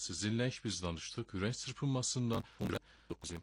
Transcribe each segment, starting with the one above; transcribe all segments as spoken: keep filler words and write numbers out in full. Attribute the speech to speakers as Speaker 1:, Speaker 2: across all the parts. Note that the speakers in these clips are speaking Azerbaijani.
Speaker 1: Sizinle biz danıştık. Ürək çırpınmasından dokuz.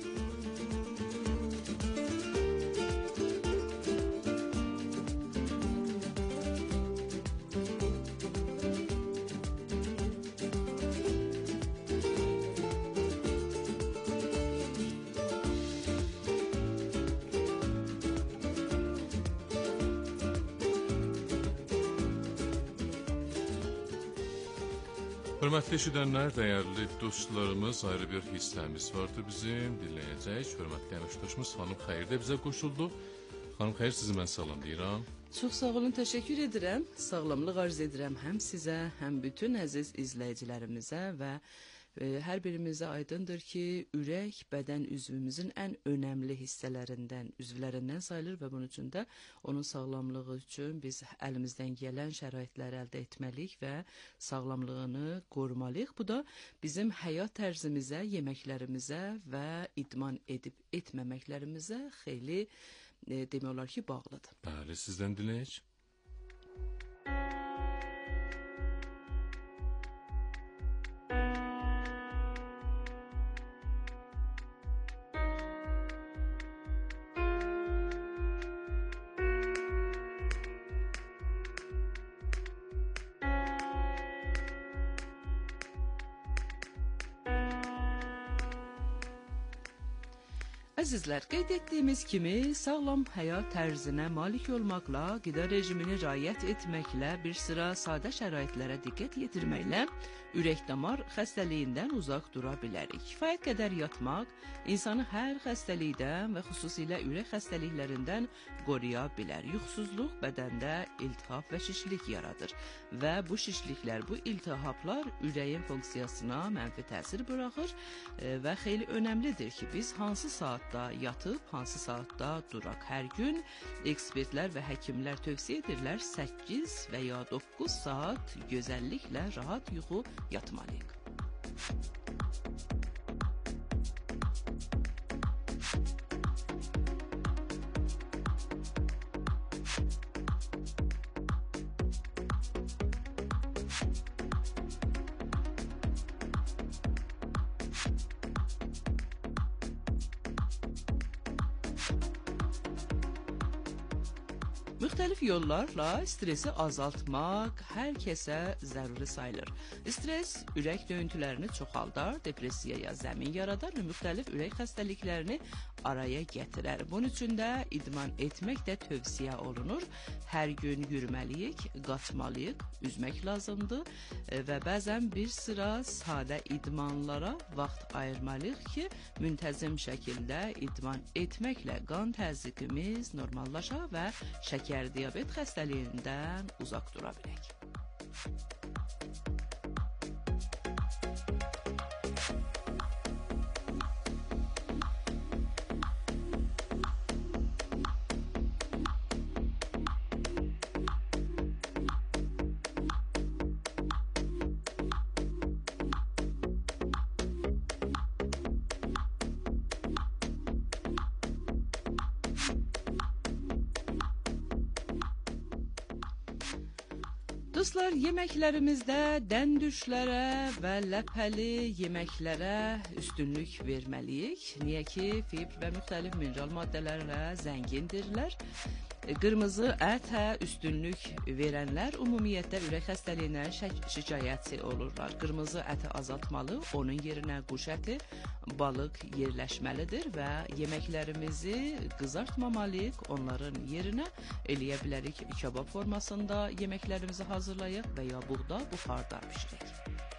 Speaker 1: Hörmətli eşidənlər, dəyərli dostlarımız, ayrı bir hissəmiz vardı bizim, dinləyəcək. Hörmətli əməkdaşımız Xanım Xeyir də bizə qoşuldu. Xanım Xeyir, sizi mən salamlayıram.
Speaker 2: Çox sağ olun, təşəkkür edirəm. Sağlamlıq arz edirəm həm sizə, həm bütün əziz izləyicilərimizə və e, hər birimizə aydındır ki, ürək bədən üzvümüzün ən önəmli hissələrindən, üzvlərindən sayılır və bunun üçün də onun sağlamlığı üçün biz əlimizdən gələn şəraitləri əldə etməliyik və sağlamlığını qorumalıyıq. Bu da bizim həyat tərzimizə, yeməklərimizə və idman edib etməməklərimizə xeyli e, demək olar ki, bağlıdır.
Speaker 1: Bəli, sizdən dinləyək.
Speaker 2: Əzizlər, qeyd etdiyimiz kimi sağlam həyat tərzinə malik olmaqla, qida rejimini riayət etməklə, bir sıra sadə şəraitlərə diqqət yetirməklə ürək-damar xəstəliyindən uzaq dura bilərik. Kifayət qədər yatmaq insanı hər xəstəlikdən və xüsusilə ürək xəstəliklərindən qoruya bilər. Yuxusuzluq bədəndə iltihab və şişlik yaradır və bu şişliklər, bu iltihablar ürəyin funksiyasına mənfi təsir buraxır və xeyli önəmlidir ki, biz hansı saat yatıb, hansı saatda duraq. Hər gün ekspertlər və həkimlər tövsiyə edirlər səkkiz və ya doqquz saat gözəlliklə rahat yuxu yatmalıyıq. Müxtəlif yollarla stresi azaltmaq hər kəsə zəruri sayılır. Stres ürək döyüntülərini çoxaldar, depressiyaya zəmin yaradar və müxtəlif ürək xəstəliklərini araya gətirər. Bunun üçün də idman etmək də tövsiyə olunur. Hər gün yürüməliyik, qaçmalıyıq, üzmək lazımdır və bəzən bir sıra sadə idmanlara vaxt ayırmalıyıq ki, müntəzim şəkildə idman etməklə qan təzyiqimiz normallaşa və şəkər diabet xəstəliyindən uzaq dura bilək. Dostlar, yeməklərimizdə dəndüşlərə və ləpəli yeməklərə üstünlük verməliyik. Niyə ki, fibr və müxtəlif mineral maddələrlə zəngindirlər. Qırmızı ətə üstünlük verənlər ümumiyyətlə ürək xəstəliyindən şikayətçi olurlar. Qırmızı əti azaltmalı, onun yerinə quş əti, balıq yerləşməlidir və yeməklərimizi qızartmamalıyıq. Onların yerinə eləyə bilərik kabab formasında yeməklərimizi hazırlayaq və ya buğda buxarda bişirək.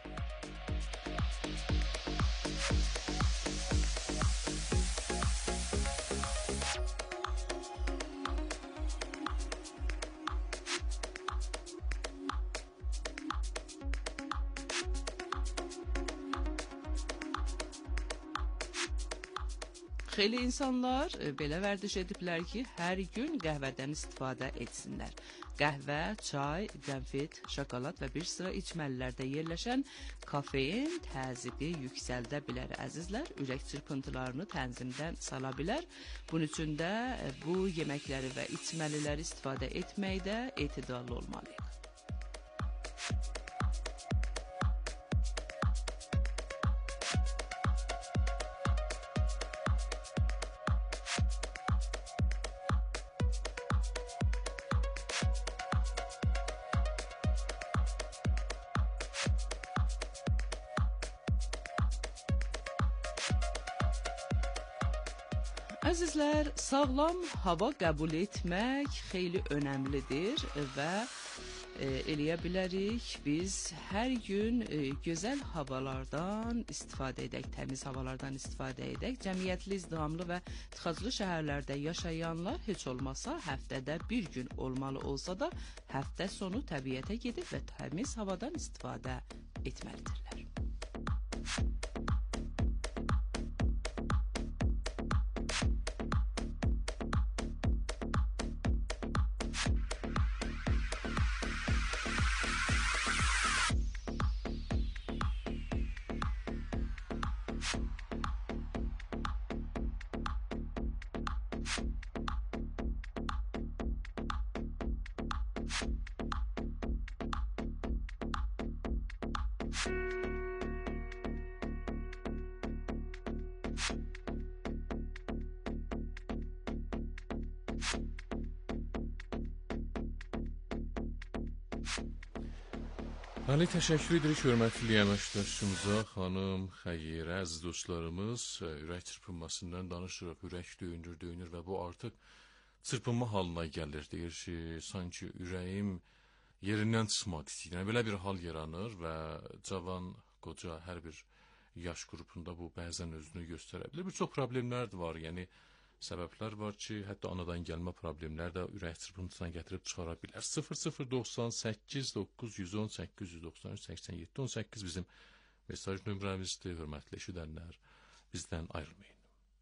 Speaker 2: Xeyli insanlar belə vərdiş ediblər ki, hər gün qəhvədən istifadə etsinlər. Qəhvə, çay, qənfit, şokolad və bir sıra içməlilərdə yerləşən kofein təzyiqi yüksəldə bilər. Əzizlər, ürək çırpıntılarını tənzimdən sala bilər. Bunun üçün də bu yeməkləri və içməliləri istifadə etməkdə etidallı olmalıyıq. Əzizlər, sağlam hava qəbul etmək xeyli önəmlidir və e, eləyə bilərik biz hər gün e, gözəl havalardan istifadə edək, təmiz havalardan istifadə edək. Cəmiyyətli, izdihamlı və tıxaclı şəhərlərdə yaşayanlar heç olmasa həftədə bir gün olmalı olsa da həftə sonu təbiətə gedib və təmiz havadan istifadə etməlidirlər.
Speaker 1: Bəli, təşəkkür edirik hörmətli əməkdaşımıza, xanım Xəyrə, əziz dostlarımız. Ürək çırpınmasından danışırıq, ürək döyünür, döyünür və bu artıq çırpınma halına gəlir. Deyir ki, sanki ürəyim yerindən çıxmaq istəyir. Yəni, belə bir hal yaranır və cavan, qoca, hər bir yaş qrupunda bu bəzən özünü göstərə bilir. Bir çox problemlər də var, yəni səbəblər var ki, hətta anadan gəlmə problemlər də ürək çırpıntısına gətirib çıxara bilər. sıfır sıfır doxsan səkkiz doqquz yüz on səkkiz yüz doxsan üç səksən yeddi on səkkiz bizim mesaj nömrəmizdir. Hörmətli eşidənlər, bizdən ayrılmayın.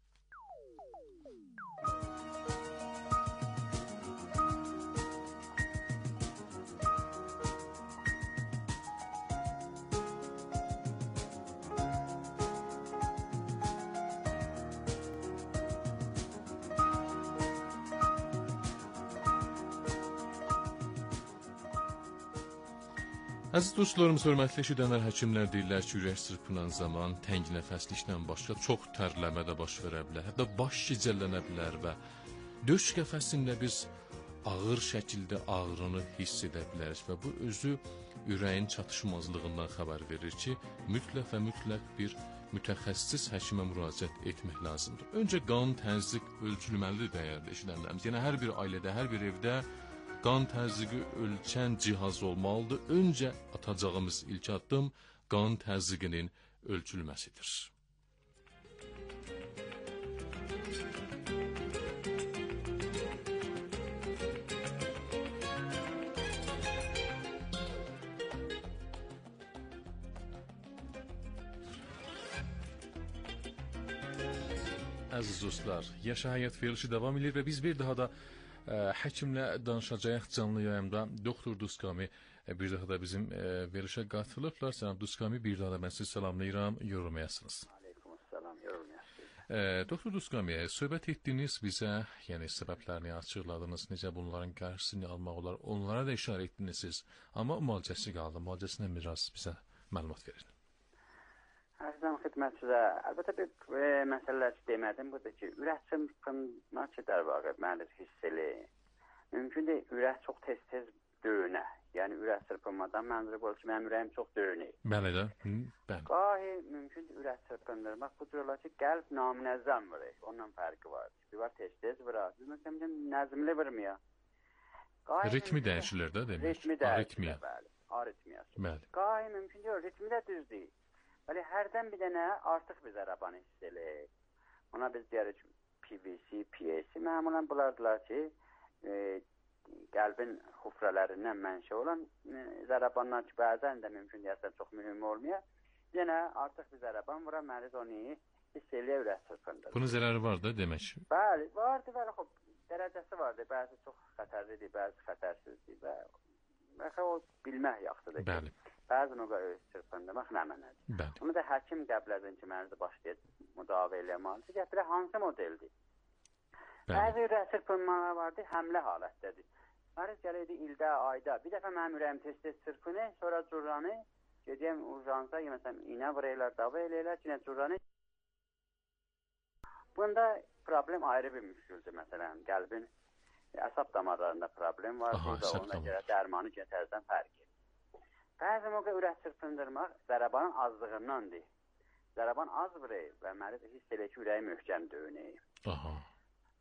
Speaker 1: Əziz dostlarımız, hörmətli eşidənlər, həkimlər deyirlər ki, ürək çırpınan zaman təng nəfəsliklə başqa çox tərləmə də baş verə bilər, hətta baş gicəllənə bilər və döş qəfəsində biz ağır şəkildə ağrını hiss edə bilərik və bu özü ürəyin çatışmazlığından xəbər verir ki, mütləq və mütləq bir mütəxəssis həkimə müraciət etmək lazımdır. Öncə qan təzyiq ölçülməlidir dəyərli eşidənlərimiz. Yəni hər bir ailədə, hər bir evdə qan təzyiqi ölçən cihaz olmalıdır. Öncə atacağımız ilk addım qan təzyiqinin ölçülməsidir. Əziz dostlar, Yaşa Həyat verilişi davam edir və biz bir daha da Ə, həkimlə danışacağıq canlı yayımda. Doktor Duskami ə, bir daha da bizim ə, verilişə qatılıblar. Cənab Duskami, bir daha da mən sizi salamlayıram, yorulmayasınız.
Speaker 3: Aleykümselam, yorulmayasınız.
Speaker 1: Doktor Duskami, söhbət etdiniz bizə, yəni səbəblərini açıqladınız, necə bunların qarşısını almaq olar, onlara da işarə etdiniz siz. Amma müalicəsi qaldı, müalicəsindən biraz bizə məlumat verin.
Speaker 3: Əzizəm xidmətçidə, əlbəttə bir e, məsələlər ki, demədim, budur ki, ürək çırpınma ki, der vaxtı mənə hiss eləyir. Mümkündür, ürək çox tez-tez döyünə. Yəni, ürək çırpınmadan mənzərə olur ki, mənim ürəyim çox döyünür.
Speaker 1: Bəli də, bəli.
Speaker 3: Qahi mümkündür ürək çırpındırmaq, bu cür olar ki, qəlb naminəzzəm vurur, ondan fərqi var. Bir var tez-tez vurur, biz məsələn, nəzmli vurmuyor.
Speaker 1: Ritmi dəyişilir də, demək.
Speaker 3: Ritmi dəyişilir, bəli, aritmiyası.
Speaker 1: Bəli.
Speaker 3: Qahi mümkündür, ritmi də düz deyil. Bəli, hərdən bir dənə artıq biz zərabanı hiss eləyik. Ona biz deyirik P V C, P A C. Məmulən bunlardılar ki, e, qəlbin xufrələrindən mənşə olan e, zərabanlar ki, bəzən də mümkün deyəsən çox mühüm olmuyor. Yenə artıq bir zəraban vura, məriz onu hiss eləyə ürək çırpındır.
Speaker 1: Bunun zərəri var da demək.
Speaker 3: Bəli, vardır, bəli, xob, dərəcəsi vardır. Bəzi çox xətərlidir, bəzi xətərsizdir və bəxə o bilmək yaxşıdır ki. Bəli. Bəzən o qədər çırpındırmaq nə mənədir.
Speaker 1: Bəli.
Speaker 3: Onu da həkim qəblədən ki, mərizi başlayıb müdafiə eləməlidir. Gətirə hansı modeldir? Bəzi ürək çırpınmalar vardır, həmlə halətdədir. Məriz gəlirdi ildə, ayda. Bir dəfə mənim ürəyim tez-tez çırpınır, sonra curranı, gedəyəm urjansa, məsələn, iynə vuraylar, dava eləyirlər, yenə curranı. Bunda problem ayrı bir müşküldür, məsələn, qəlbin əsab damarlarında problem var.
Speaker 1: Aha, əsab
Speaker 3: ona görə dərmanı gətirəzdən fərq edir. Bəzən o qədər ürək çırpındırmaq zərabanın azlığındandır. Zəraban az vurur və məriz hiss edir ki, ürəyi möhkəm döyünür.
Speaker 1: Aha.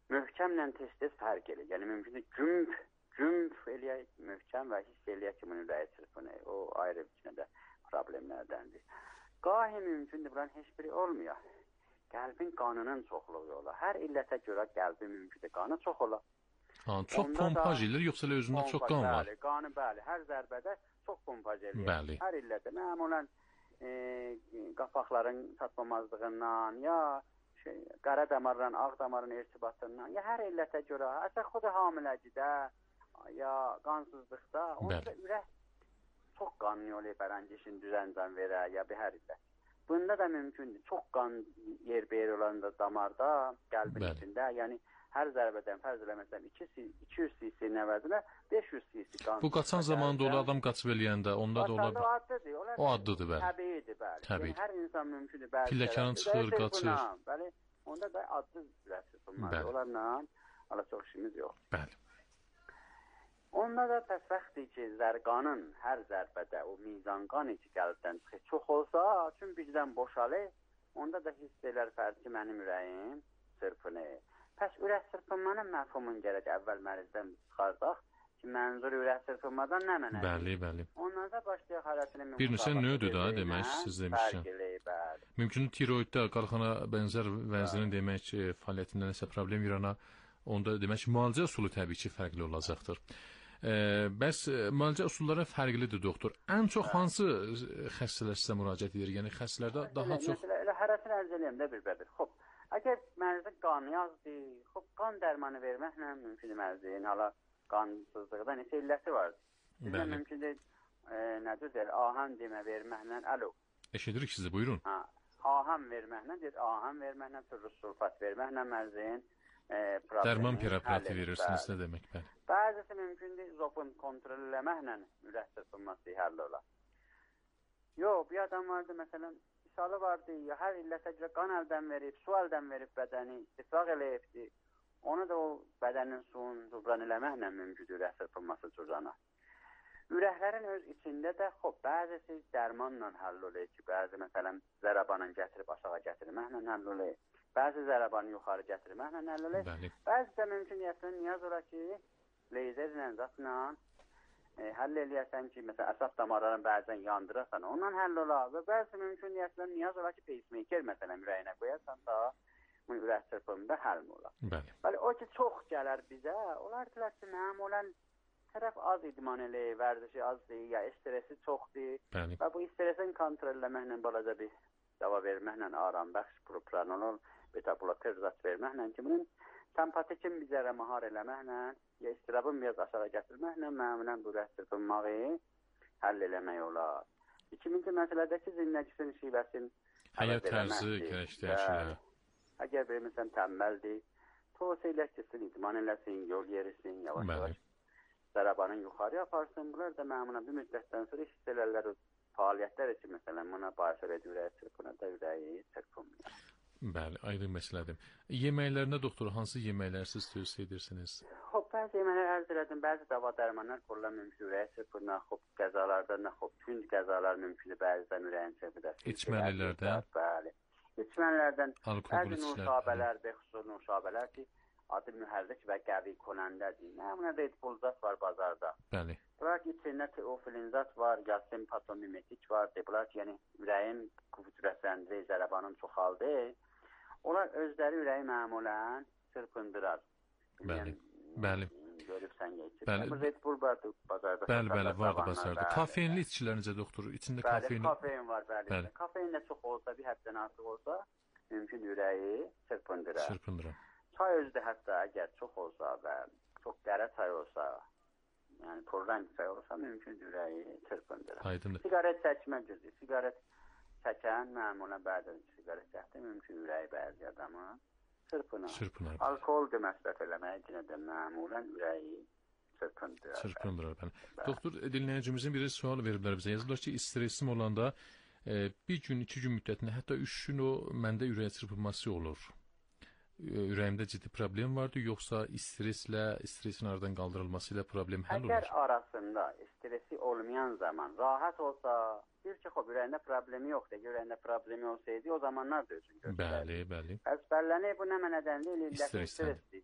Speaker 3: möhkəmlə tez-tez fərq edir. Yəni mümkündür gümp, gümp eləyək, möhkəm və hiss eləyək ki, bunun ürəyi çırpınır. O ayrı bir də problemlərdəndir. Qahi mümkündür, buranın heç biri olmuyor. Qəlbin qanının çoxluğu ola. Hər illətə görə qəlbin mümkündür, qanı çox ola.
Speaker 1: Ha, çox pompaj edir, yoxsa elə özündə çox qan var?
Speaker 3: Bəli, qanı bəli, hər zərbədə çox pompaj edir.
Speaker 1: Bəli.
Speaker 3: Hər illədə məmulən e, qapaqların çatmamazlığından, ya şey, qara damarla ağ damarın irtibatından, ya hər illətə görə, əsas xuda hamiləcidə, ya qansızlıqda, onda da ürək çox qanlı oluyor, bərəncişin düzəncən verə, ya bir hər illət. Bunda da mümkündür, çox qan yer beyir olanda damarda, qəlbin Bəli. içində, yəni hər zərbədən fərz eləməsəm iki yüz cc-nin əvəzinə beş yüz cc qan.
Speaker 1: Bu qaçan zamanda ola adam qaçıb eləyəndə, onda da ola...
Speaker 3: O addıdır.
Speaker 1: O addıdır, bəli.
Speaker 3: Təbiidir, bəli.
Speaker 1: Təbii.
Speaker 3: Yəni, hər insan mümkündür, bəli.
Speaker 1: Pilləkanın çıxır, qaçır.
Speaker 3: Bəli, onda da adlı ürək çırpınmadır. Onlarla ala çox işimiz yox.
Speaker 1: Bəli.
Speaker 3: Onda da təsvəxdir ki, zərqanın hər zərbədə o mizan qan içi qəlbdən çıxır. Çox olsa, üçün birdən boşalır, onda da hiss elər fərz ki, mənim ürəyim çırpınır. Pəs ürək çırpınmanın məfhumun gərək əvvəl mərizdən çıxardaq ki, mənzur ürək çırpınmadan nə mənədir?
Speaker 1: Bəli, bəli.
Speaker 3: Ondan da başlayaq hərətinin
Speaker 1: bir neçə növdür da, demək, siz demişsən. Mümkün tiroiddə qalxana bənzər vəzinin demək ki, fəaliyyətində nəsə problem yarana, onda demək ki, müalicə usulu təbii ki, fərqli olacaqdır. E, bəs müalicə usulları fərqlidir, doktor. Ən çox hə. hansı xəstələr sizə müraciət edir? Yəni xəstələrdə daha
Speaker 3: məsələ,
Speaker 1: çox...
Speaker 3: Məsələ, elə hərəsini ərz eləyəm də bir-bədir. Xob, əgər mərzə qan yazdır, xob, qan dərmanı verməklə mümkün mərziyin, hala qansızlıqda neçə illəti vardır. Sizə mümkündür, e, nədir deyir, ahəm demə verməklə, əlo.
Speaker 1: Eşidirik sizi, buyurun.
Speaker 3: Ha, ahəm verməklə, deyir, ahəm verməklə, turrus sulfat verməklə mərziyin e,
Speaker 1: dərman preparatı verirsiniz, nə demək, bəli.
Speaker 3: Bəzisi mümkündür, zopun kontrol eləməklə ürək çırpınması həll olar. Yox, bir adam vardı, məsələn, misalı vardı, ya hər illətə görə qan əldən verib, su əldən verib bədəni, istifaq eləyibdi. Onu da o bədənin suyunu cubran eləməklə mümkündür ürək çırpınması cüzana. Ürəklərin öz içində də, xob, bəzisi dərmanla həll olur ki, bəzi məsələn zərabanın gətirib aşağı gətirməklə həll olur. Bəzi zərabanı yuxarı gətirməklə həll olur. Bəzi də mümkün yəsən niyaz olar ki, leyzerlə, zatla e, həll eləyəsən ki, məsələn, əsas damarların bəzən yandırasan, ondan həll olar. Və bəzi mümkün yəsən niyaz olar ki, pacemaker məsələn ürəyinə qoyarsan da, bu ürək çırpımında həll olar.
Speaker 1: Bəli.
Speaker 3: Bəli, o ki, çox gələr bizə, onlar dilərsə mənim olan tərəf az idman eləyir, vərdişi azdır, ya stresi çoxdur.
Speaker 1: Bəli.
Speaker 3: Və bu stresin kontrol eləməklə balaca bir dava verməklə, aram bəxş, propranolol, beta-bloker zat verməklə ki, bunun sempatekin bizlərə mahar eləməklə, ya istirabın biraz aşağı gətirməklə məmulən bu ürək çırpınmağı həll eləmək olar. İkinci məsələdəki zindəkisin şibəsin
Speaker 1: həyat tərzi gərəkdir.
Speaker 3: Əgər bir məsələn təmbəldir, tövsiyə eləsin, idman eləsin, yol yerisin, yavaş-yavaş zərabanın yuxarı aparsın. Bunlar da məmuna bir müddətdən sonra hiss elərlər o fəaliyyətlər üçün, məsələn, buna başa verir, ürəyi çırpınır da ürəyi çırpınmıyor.
Speaker 1: Bəli, aydın məsələdir. Yeməklərində doktor, hansı yeməklər siz tövsiyə edirsiniz?
Speaker 3: Xob, bəzi yeməklər ərz elədim, bəzi dava dərmanlar qorulan mümkün ürəyi çırpınır, xob, qəzalardan, xob, tünd qəzalar mümkündür, bəzən ürəyin çırpınır.
Speaker 1: İçməlilərdən?
Speaker 3: Bəli. İçməlilərdən
Speaker 1: alkohol
Speaker 3: bəzi nuşabələr, bexusul nuşabələr ki, adı mühərrik və qəvi konəndədir. Nəmunə Red Bull zat var bazarda.
Speaker 1: Bəli.
Speaker 3: Bunlar ki, içində teofilin zat var, ya simpatomimetik var. Bunlar ki, yəni ürəyin qüvvətləndirir, zərabanın çoxaldı. Onlar özləri ürəyi məmulən çırpındırar.
Speaker 1: Bəli. Bəli.
Speaker 3: Görübsən geçir.
Speaker 1: Bəli.
Speaker 3: Red Bull vardı bazarda.
Speaker 1: Bəli, bəli, vardı bazarda. Kafeinli içkilər necə doktor? İçində kafein.
Speaker 3: Bəli, kafein var, bəli. bəli. Kafein də çox olsa, bir həddən artıq olsa, mümkün ürəyi çırpındırar.
Speaker 1: Çırpındırar.
Speaker 3: Çay özdə hətta əgər çox olsa və çox qərə çay olsa, yəni purrang çay olsa, mümkün ürəyi çırpındırar.
Speaker 1: Aydındır.
Speaker 3: Sigaret çəkmə cüzdür. Sigaret çəkən məmulən bəzən sigaret çəkdi, mümkün ürəyi bəzi adamı çırpınar.
Speaker 1: Çırpınar.
Speaker 3: Alkohol məsrəf eləmək üçün də məmulən ürəyi çırpındırar.
Speaker 1: Çırpındırar, bəli. Doktor, dinləyicimizin biri sual veriblər bizə. Yazırlar ki, stresim olanda e, bir gün, iki gün müddətində, hətta üç gün o məndə ürək çırpınması olur. Ürəyimdə ciddi problem vardı, yoxsa streslə, stresin aradan qaldırılması ilə problem həll olur?
Speaker 3: Əgər arasında stresi olmayan zaman rahat olsa, bir ki, xob, ürəyində problemi yoxdur. Ürəyində problemi olsaydı, o zamanlar da özün göstərir.
Speaker 1: Bəli, bəli.
Speaker 3: Əzbərlənir, bu nə mənədən deyil, illətli stresdir.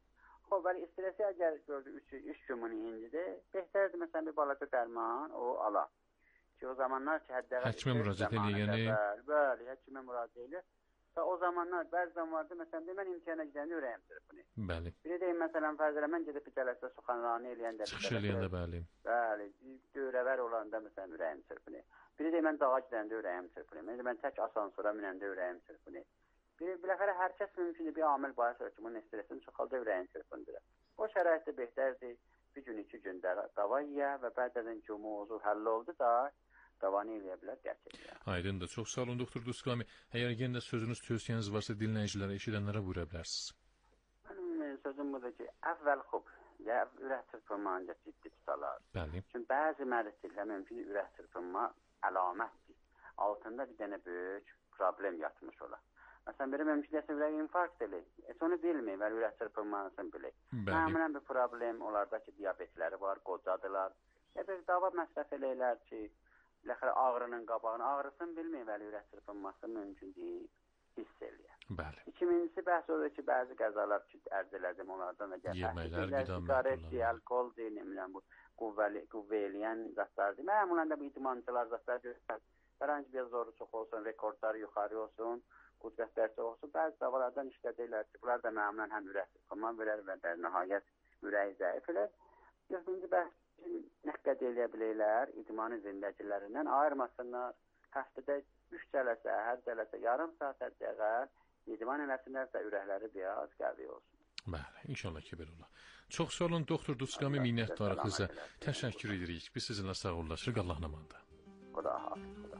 Speaker 3: O bəli stresi əgər gördü üç günün incidir, behtərdir məsələn bir balaca dərman o ala. Ki o zamanlar ki həddə
Speaker 1: həkimə müraciət eləyəni,
Speaker 3: bəli, həkimə müraciət eləyir. Və o zamanlar bəzən vardı məsələn mən imtahana gidəndə ürəyim çırpınır.
Speaker 1: Bəli.
Speaker 3: Biri deyim məsələn fərzlə mən gedib cələsə suxanranı eləyəndə,
Speaker 1: çıxış eləyəndə bəli.
Speaker 3: Bəli, dövrəvər olanda məsələn ürəyim çırpınır. Biri deyim mən dağa gedəndə ürəyim çırpınır. Biri mən tək asansora minəndə ürəyim çırpınır. Biri biləxərə hər kəs mümkündür bir amil bahis ki, bunun stressini çoxalda ürəyin çırpındır. O şəraitdə behtərdir bir gün iki gündə dava yeyə və bəzən ki o mövzu həll oldu da davanı eləyə bilər gerçəkdən.
Speaker 1: Aydındır. Çox sağ olun doktor Duskami. Əgər yenə də sözünüz, tövsiyəniz varsa dinləyicilərə, eşidənlərə buyura bilərsiniz.
Speaker 3: Mənim sözüm budur ki, əvvəl xub, ya ürək çırpınmanca ciddi tutalar.
Speaker 1: Bəli.
Speaker 3: Çünki bəzi mərhələlər mümkün ürək çırpınma əlamətdir. Altında bir dənə böyük problem yatmış ola. Məsələn, biri mümkün ürək infarkt eləyir. Heç onu bilmir və ürək çırpınmasını bilir. Məmulən bir problem, onlarda ki, diabetləri var, qocadılar. Ya bir dava məsrəf eləyirlər ki, biləxərə ağrının qabağını, ağrısını bilmir və ürək çırpınması mümkün deyil, hiss eləyər.
Speaker 1: Bəli.
Speaker 3: İkincisi bəhs odur ki, bəzi qəzalar ki, ərz elədim onlardan da gəlir.
Speaker 1: Yeməklər, qida
Speaker 3: sigaretdir, alkoldur, nəmilən bu qüvvə eləyən zatlardır. Məmulən də bu idmancılar zatlar görürlər. Fərənc bir zoru çox olsun, rekordlar yuxarı olsun, qudrətlər çox olsun. Bəzi davalardan işlədirlər ki, bunlar da məmulən həm ürək çırpınma verər və də nəhayət ürəyi zəif elər. Dördüncü bəhs nəqqəd eləyə bilirlər, idmanı zindəcilərindən ayırmasınlar. Həftədə üç cələsə, hər cələsə yarım saat həddəqəl idman eləsinlərsə ürəkləri biraz qəvi olsun.
Speaker 1: Bəli, inşallah ki belə olar. Çox sağ olun doktor Duskami, minnətdarıq sizə. Təşəkkür edirik. Biz sizinlə sağollaşırıq. Allahın amanında.
Speaker 3: Xuda hafiz, xuda.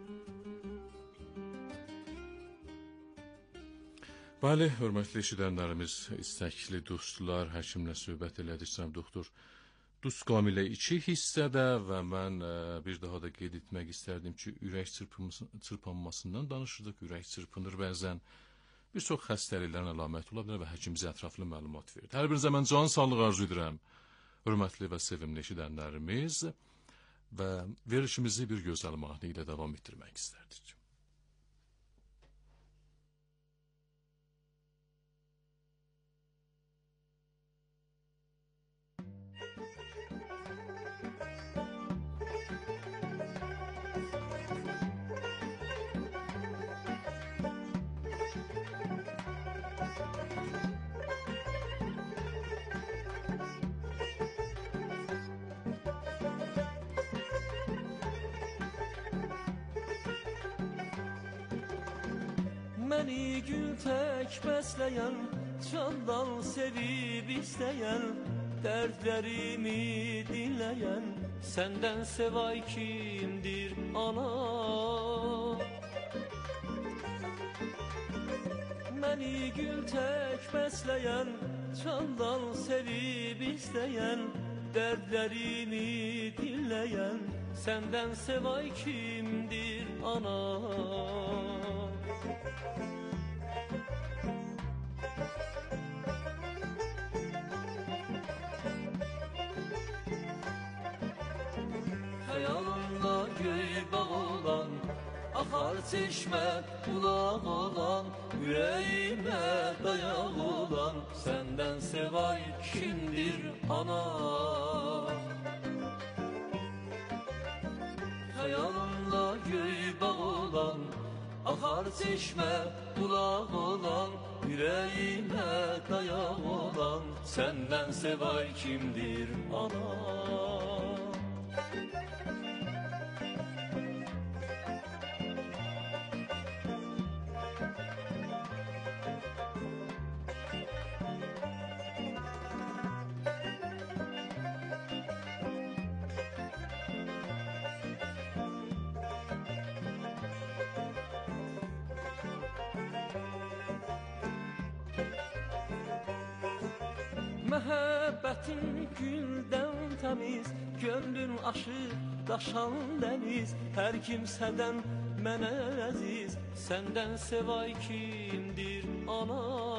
Speaker 1: Bəli, hörmətli eşidənlərimiz, istəkli dostlar, həkimlə söhbət elədik, cənab doktor Duskami ilə iki hissədə və mən ə, bir daha da qeyd etmək istərdim ki, ürək çırpınmasından danışırdıq, ürək çırpınır bəzən. Bir çox xəstəliklərin əlaməti ola bilər və həkim bizə ətraflı məlumat verir. Hər birinizə mən can sağlığı arzu edirəm, hörmətli və sevimli eşidənlərimiz və verilişimizi bir gözəl mahnı ilə davam etdirmək istərdik.
Speaker 4: Məni gül tək bəsləyən, candan sevib istəyən, dərdlərimi dinləyən, səndən sevay kimdir ana? Məni gül tək bəsləyən, candan sevib istəyən, dərdlərimi dinləyən, səndən sevay kimdir ana? Xəyalımda göy bağ olan, axar çeşmə bulaq olan, ürəyimə dayaq olan, səndən sevay kimdir ana? Xəyalımda göy bağ olan, axar çeşmə bulaq olan, ürəyimə dayaq olan, səndən sevay kimdir ana? Məhəbbətin güldən təmiz, gönlün aşır, daşan dəniz, hər kimsədən mənə əziz, səndən sevay kimdir ana?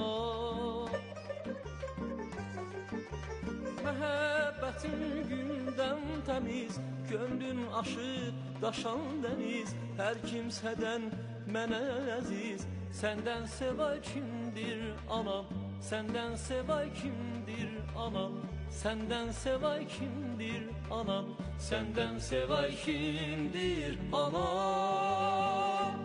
Speaker 4: Məhəbbətin güldən təmiz, gönlün aşır, daşan dəniz, hər kimsədən mənə əziz, səndən sevay kimdir ana? senden sevay kimdir anam? Senden sevay kimdir anam? Senden sevay kimdir anam?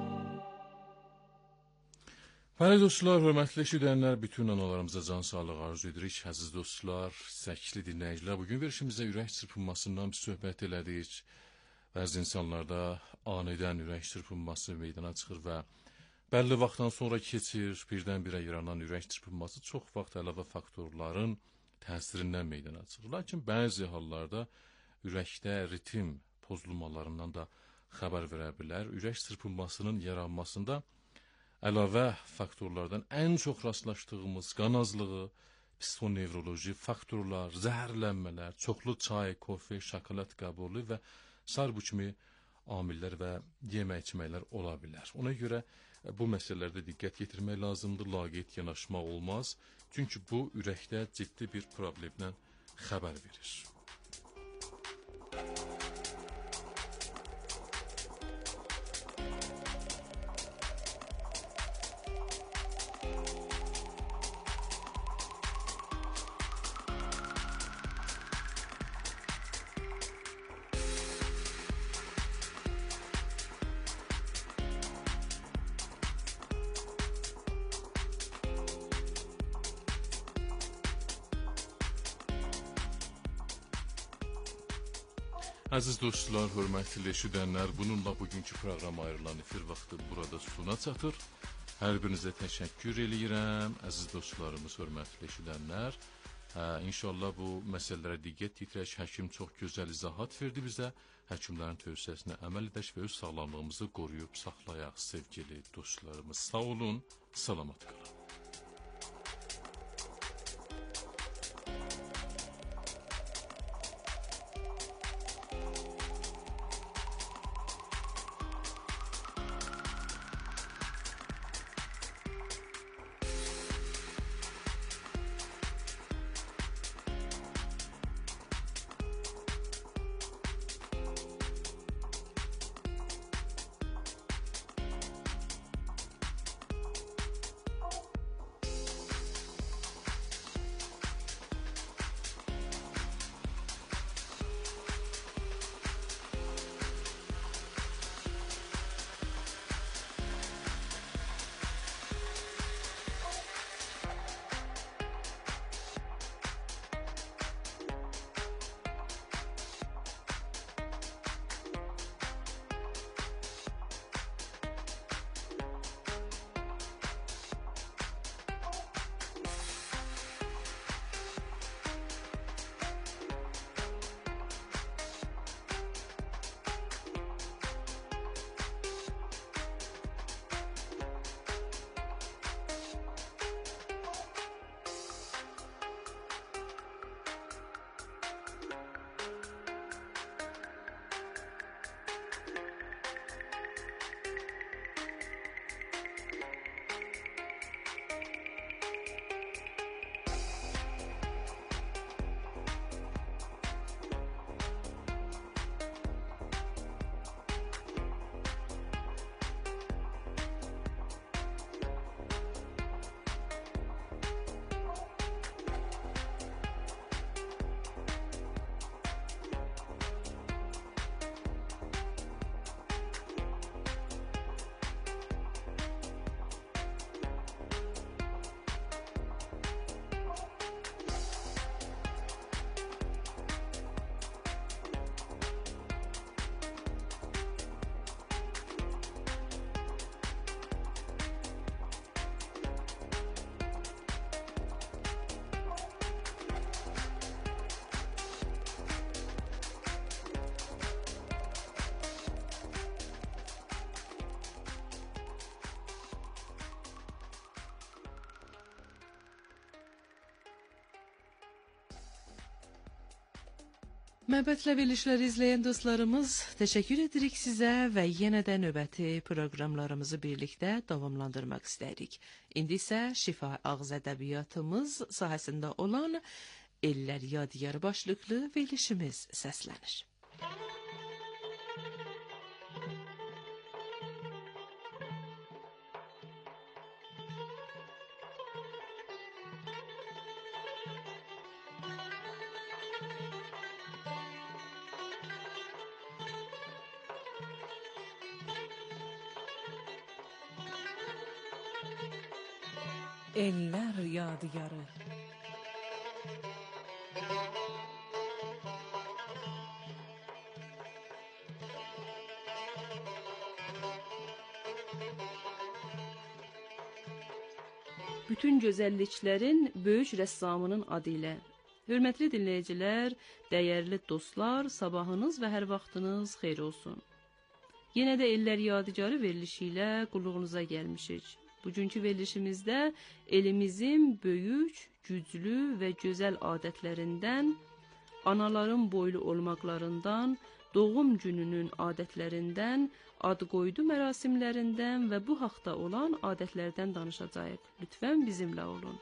Speaker 1: Bəli dostlar, hörmətli eşidənlər, bütün analarımıza can sağlığı arzu edirik. Əziz dostlar, səkli dinləyicilər, bugün verişimizdə ürək çırpınmasından bir söhbət elədik. Bəzi insanlarda anidən ürək çırpınması meydana çıxır və bəlli vaxtdan sonra keçir. Birdən-birə yaranan ürək çırpınması çox vaxt əlavə faktorların təsirindən meydana çıxır. Lakin bəzi hallarda ürəkdə ritim pozulmalarından da xəbər verə bilər. Ürək çırpınmasının yaranmasında əlavə faktorlardan ən çox rastlaşdığımız qan azlığı, psixonevroloji faktorlar, zəhərlənmələr, çoxlu çay, kofe, şokolad qəbulu və sair bu kimi amillər və yemək-içməklər ola bilər. Ona görə bu məsələlərdə diqqət yetirmək lazımdır, laqeyd yanaşmaq olmaz. Çünki bu ürəkdə ciddi bir problemdən xəbər verir. Əziz dostlar, hörmətli eşidənlər, bununla bugünkü proqrama ayrılan efir vaxtı burada sona çatır. Hər birinizə təşəkkür eləyirəm, əziz dostlarımız, hörmətli eşidənlər. Hə, İnşallah bu məsələlərə diqqət yetirək, həkim çox gözəl izahat verdi bizə. Həkimlərin tövsiyəsinə əməl edək və öz sağlamlığımızı qoruyub saxlayaq sevgili dostlarımız. Sağ olun, salamat qalın.
Speaker 2: Məbədlə verilişləri izləyən dostlarımız, təşəkkür edirik sizə və yenə də növbəti proqramlarımızı birlikdə davamlandırmaq istəyirik. İndi isə şifa ağız ədəbiyyatımız sahəsində olan Ellər Yadiyar başlıqlı verilişimiz səslənir.
Speaker 5: Ellər yadigarı.
Speaker 2: Bütün gözəlliklərin böyük rəssamının adı ilə. Hörmətli dinləyicilər, dəyərli dostlar, sabahınız və hər vaxtınız xeyir olsun. Yenə də Ellər Yadigarı verilişi ilə qulluğunuza gəlmişik. Bugünkü verilişimizdə elimizin böyük, güclü və gözəl adətlərindən, anaların boylu olmaqlarından, doğum gününün adətlərindən, ad qoydu mərasimlərindən və bu haqda olan adətlərdən danışacağıq. Lütfən bizimlə olun.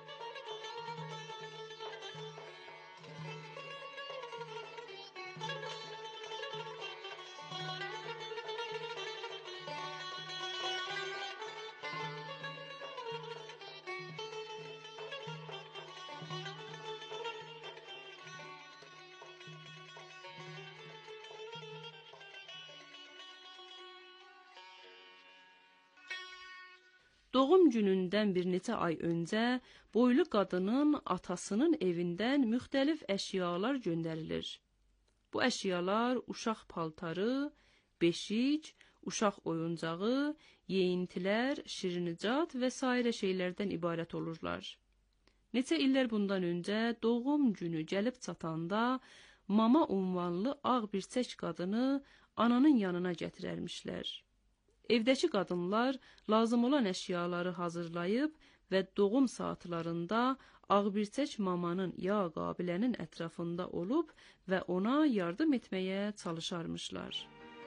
Speaker 2: Doğum günündən bir neçə ay öncə boylu qadının atasının evindən müxtəlif əşyalar göndərilir. Bu əşyalar uşaq paltarı, beşik, uşaq oyuncağı, yeyintilər, şirinicad və sairə şeylərdən ibarət olurlar. Neçə illər bundan öncə doğum günü gəlib çatanda mama unvanlı ağ birçək qadını ananın yanına gətirərmişlər. Evdəki qadınlar lazım olan əşyaları hazırlayıb və doğum saatlarında ağbirçək mamanın ya qabilənin ətrafında olub və ona yardım etməyə çalışarmışlar.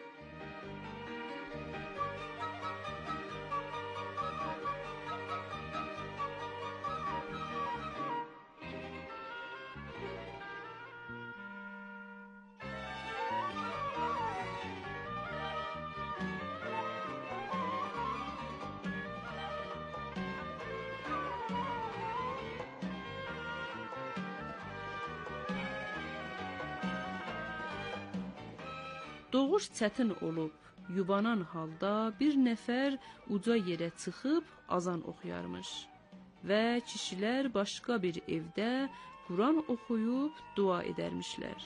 Speaker 2: Doğuş çətin olub, yubanan halda bir nəfər uca yerə çıxıb azan oxuyarmış və kişilər başqa bir evdə Quran oxuyub dua edərmişlər.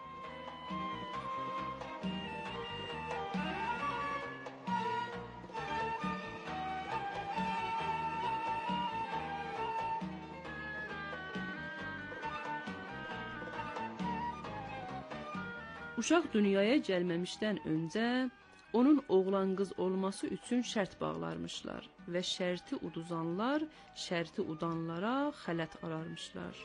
Speaker 2: Uşaq dünyaya gəlməmişdən öncə onun oğlan qız olması üçün şərt bağlarmışlar və şərti uduzanlar şərti udanlara xələt ararmışlar.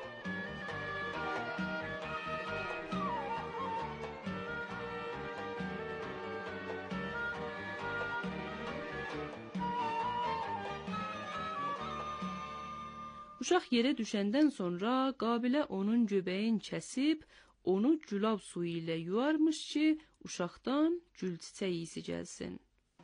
Speaker 2: Uşaq yerə düşəndən sonra qabilə onun göbəyin kəsib, onu gülab suyu ilə yuvarmış ki, uşaqdan gül çiçək iyisi gəlsin.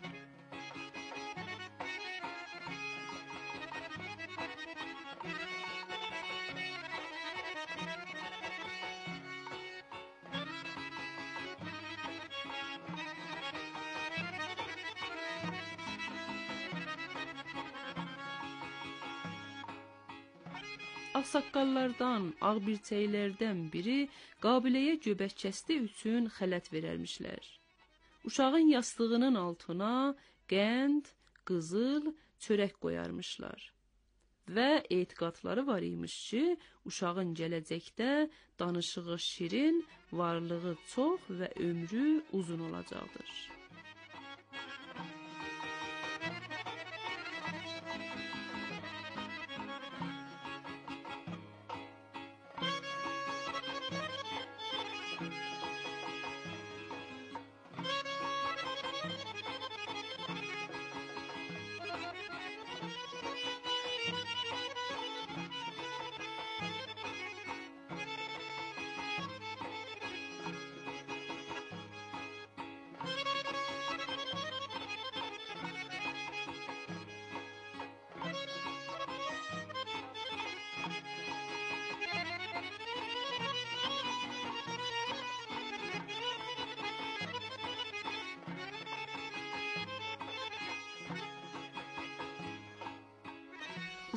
Speaker 2: Ağsaqqallardan, ağbirçəklərdən biri qabiləyə göbək kəsdi üçün xələt verərmişlər. Uşağın yastığının altına qənd, qızıl, çörək qoyarmışlar. Və etiqadları var imiş ki, uşağın gələcəkdə danışığı şirin, varlığı çox və ömrü uzun olacaqdır.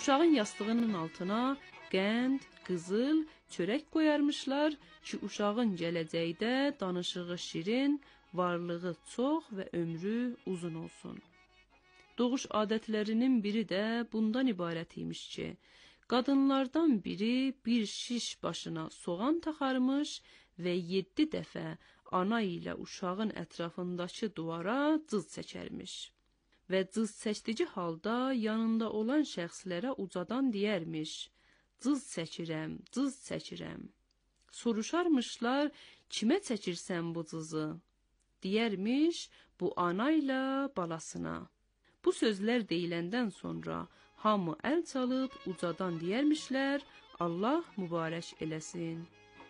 Speaker 2: Uşağın yastığının altına qənd, qızıl, çörək qoyarmışlar ki, uşağın gələcəkdə danışığı şirin, varlığı çox və ömrü uzun olsun. Doğuş adətlərinin biri də bundan ibarət imiş ki, qadınlardan biri bir şiş başına soğan taxarmış və yeddi dəfə ana ilə uşağın ətrafındakı duvara cız çəkərmiş. Və cız çəkdiyi halda yanında olan şəxslərə ucadan deyərmiş, cız çəkirəm, cız çəkirəm. Soruşarmışlar, kimə çəkirsən bu cızı? Deyərmiş, bu ana ilə balasına. Bu sözlər deyiləndən sonra hamı əl çalıb ucadan deyərmişlər, Allah mübarək eləsin.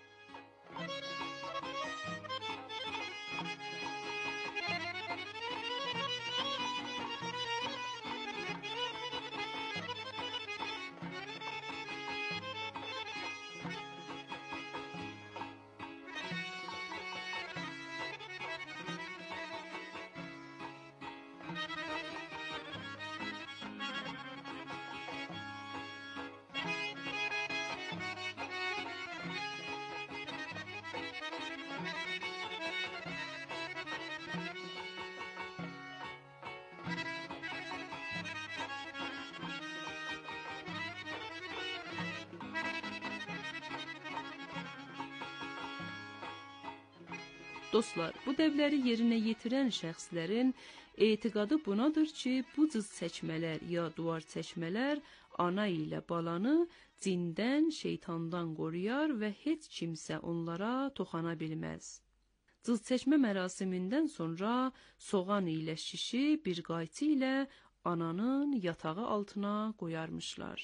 Speaker 2: Dostlar, bu dəvləri yerinə yetirən şəxslərin etiqadı bunadır ki, bu cız çəkmələr ya duvar çəkmələr ana ilə balanı cindən, şeytandan qoruyar və heç kimsə onlara toxana bilməz. Cız çəkmə mərasimindən sonra soğan ilə şişi bir qayçı ilə ananın yatağı altına qoyarmışlar.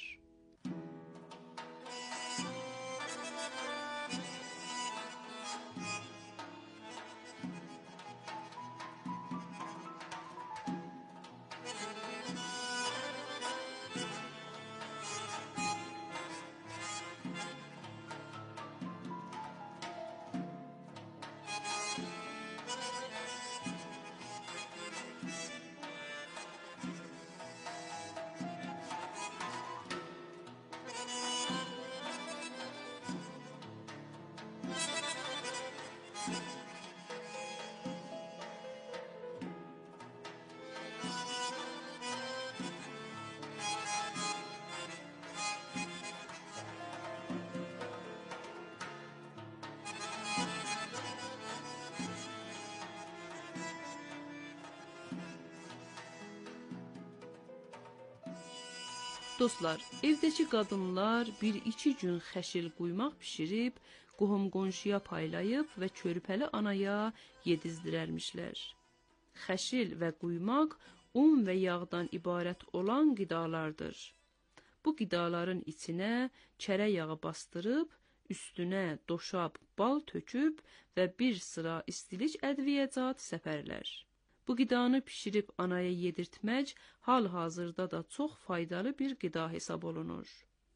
Speaker 2: Dostlar, evdəki qadınlar bir-iki gün xəşil quymaq bişirib, qohum-qonşuya paylayıb və körpəli anaya yedizdirərmişlər. Xəşil və quymaq un və yağdan ibarət olan qidalardır. Bu qidaların içinə kərə yağı bastırıb, üstünə doşab bal töküb və bir sıra istilik ədviyyəcat səpərlər. Bu qidanı pişirib anaya yedirtmək hal-hazırda da çox faydalı bir qida hesab olunur.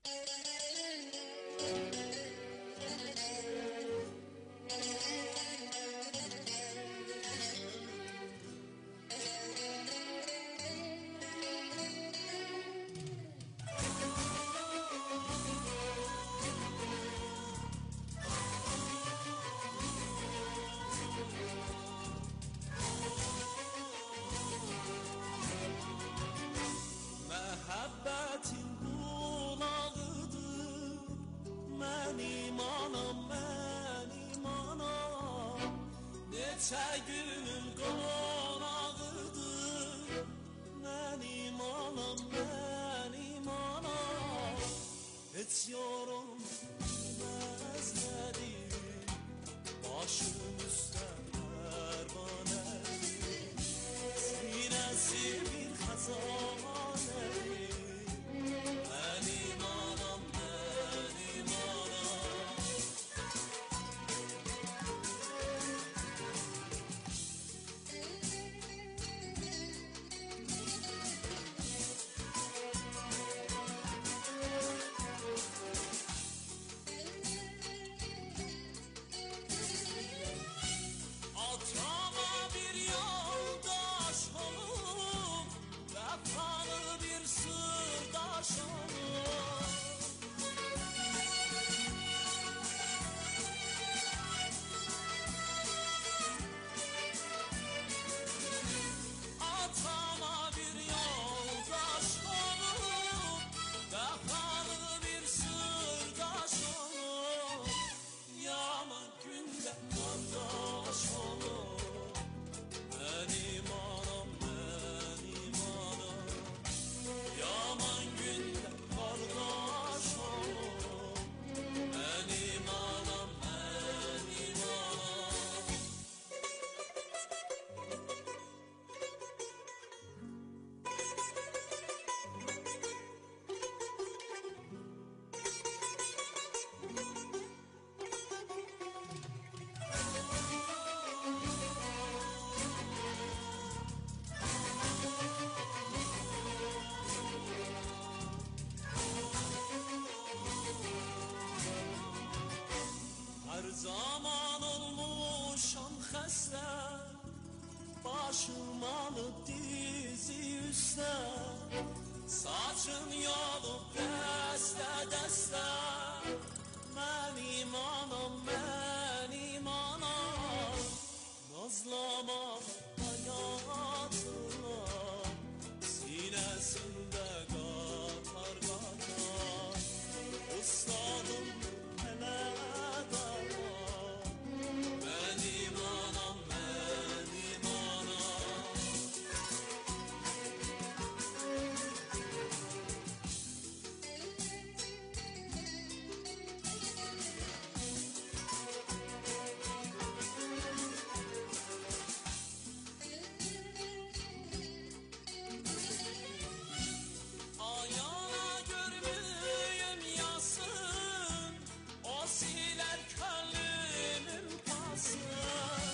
Speaker 4: Günün qonağıdır, mənim anam, mənim anam. Heç yorulmaz nədir, başım üstə pərvanədir, sinəsi bir xəzanədir, mənim anam, mənim anam. Sırdaş olur, alıp dizi üstə saçın yolup dəstə dəstə mənim anam, mənim anam nazlama hayatına sinəsində qatar qatar ustadım hələ də var mənim anam, mənim anam. Ayana görmüyüm yasın, o siler kalbimim pasın.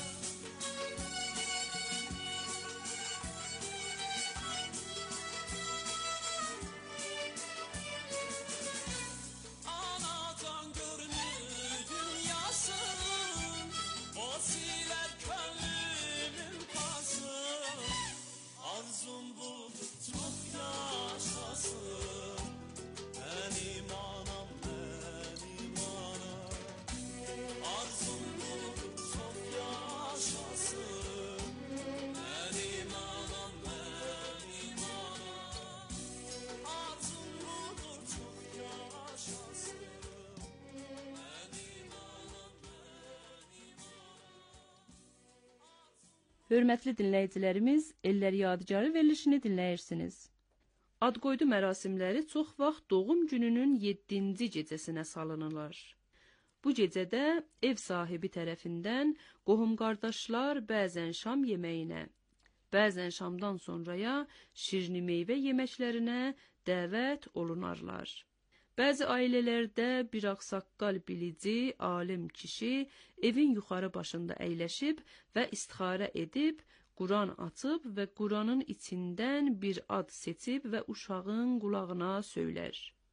Speaker 4: Anadan görmüyüm yasın, o siler kalbimim pasın. Arzum budur çok yaşasın benim anam, benim anam. Arzum budur çok yaşasın benim anam, benim anam. Arzum budur çok yaşasın benim anam, benim
Speaker 2: Hörmətli dinləyicilərimiz, Ellər Yadigarı verilişini dinləyirsiniz. Ad qoydu mərasimləri çox vaxt doğum gününün yeddinci gecəsinə salınırlar. Bu gecədə ev sahibi tərəfindən qohum qardaşlar bəzən şam yeməyinə, bəzən şamdan sonraya şirni meyvə yeməklərinə dəvət olunarlar. Bəzi ailələrdə bir ağsaqqal bilici, alim kişi evin yuxarı başında əyləşib və istixarə edib, Quran açıb və Quranın içindən bir ad seçib və uşağın qulağına söylər.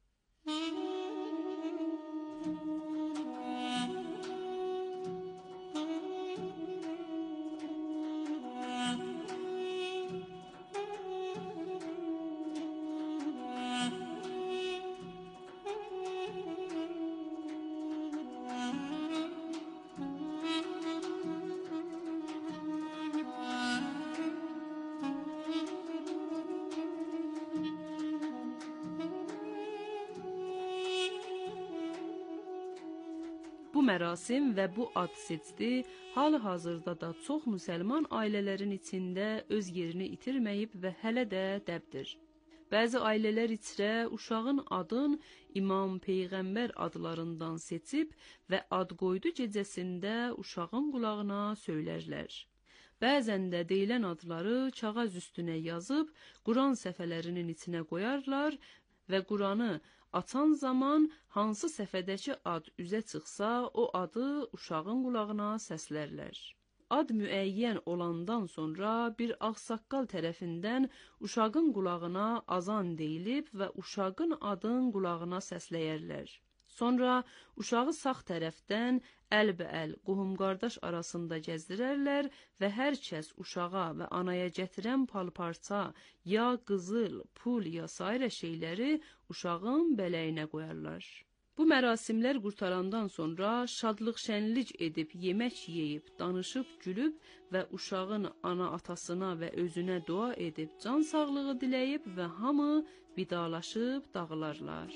Speaker 2: Bu mərasim və bu ad seçdi hal-hazırda da çox müsəlman ailələrin içində öz yerini itirməyib və hələ də dəbdir. Bəzi ailələr içrə uşağın adın İmam Peyğəmbər adlarından seçib və ad qoydu gecəsində uşağın qulağına söylərlər. Bəzən də deyilən adları kağız üstünə yazıb Quran səhifələrinin içinə qoyarlar və Quranı açan zaman hansı səhifədəki ad üzə çıxsa, o adı uşağın qulağına səslərlər. Ad müəyyən olandan sonra bir ağsaqqal tərəfindən uşağın qulağına azan deyilib və uşağın adın qulağına səsləyərlər. Sonra uşağı sağ tərəfdən əlbəəl qohum-qardaş arasında gəzdirərlər və hər kəs uşağa və anaya gətirən palparça, ya qızıl, pul, ya sairə şeyləri uşağın bələyinə qoyarlar. Bu mərasimlər qurtarandan sonra şadlıq şənlik edib, yemək yeyib, danışıb, gülüb və uşağın ana-atasına və özünə dua edib, can sağlığı diləyib və hamı vidalaşıb dağılarlar.